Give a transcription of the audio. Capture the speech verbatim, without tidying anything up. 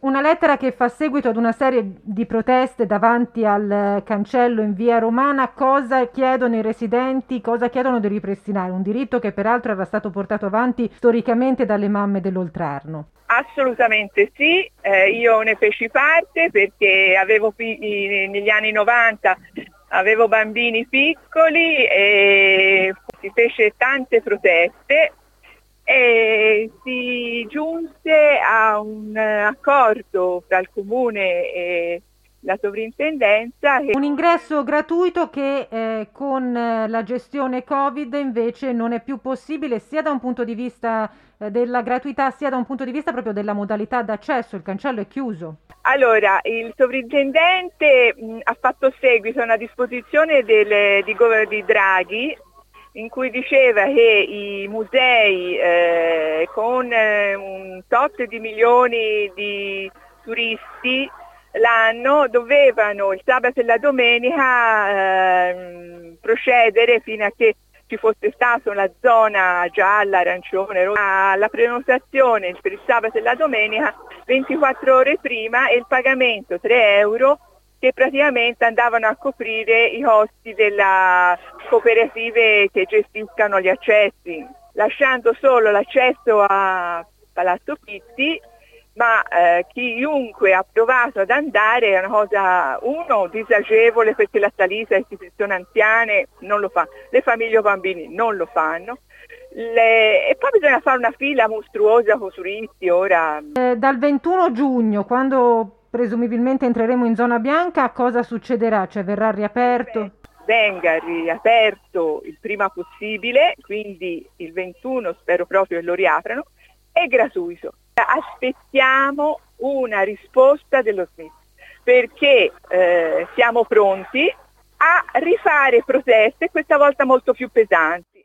Una lettera che fa seguito ad una serie di proteste davanti al cancello in via Romana. Cosa chiedono i residenti? Cosa chiedono di ripristinare? Un diritto che peraltro era stato portato avanti storicamente dalle mamme dell'Oltrarno. Assolutamente sì, eh, io ne feci parte perché avevo figli negli anni novanta, avevo bambini piccoli e si fece tante proteste e si giunse a un accordo tra il comune e la sovrintendenza. Che... Un ingresso gratuito che eh, con eh, la gestione Covid invece non è più possibile sia da un punto di vista eh, della gratuità sia da un punto di vista proprio della modalità d'accesso, il cancello è chiuso. Allora, il sovrintendente mh, ha fatto seguito a una disposizione del, di, di Draghi in cui diceva che i musei eh, con eh, un tot di milioni di turisti l'anno dovevano il sabato e la domenica eh, procedere fino a che ci fosse stata una zona gialla, arancione, rossa, la prenotazione per il sabato e la domenica ventiquattro ore prima e il pagamento tre euro che praticamente andavano a coprire i costi delle cooperative che gestiscano gli accessi, lasciando solo l'accesso a Palazzo Pitti, ma eh, chiunque ha provato ad andare è una cosa, uno, disagevole perché la salita, le istituzioni anziane non lo fa, le famiglie o bambini non lo fanno. Le... E poi bisogna fare una fila mostruosa con turisti ora. Eh, dal ventuno giugno, quando presumibilmente entreremo in zona bianca, cosa succederà? Cioè verrà riaperto? Venga riaperto il prima possibile, quindi il ventuno spero proprio che lo riaprano, è gratuito. Aspettiamo una risposta dello Smith perché eh, siamo pronti a rifare proteste, questa volta molto più pesanti.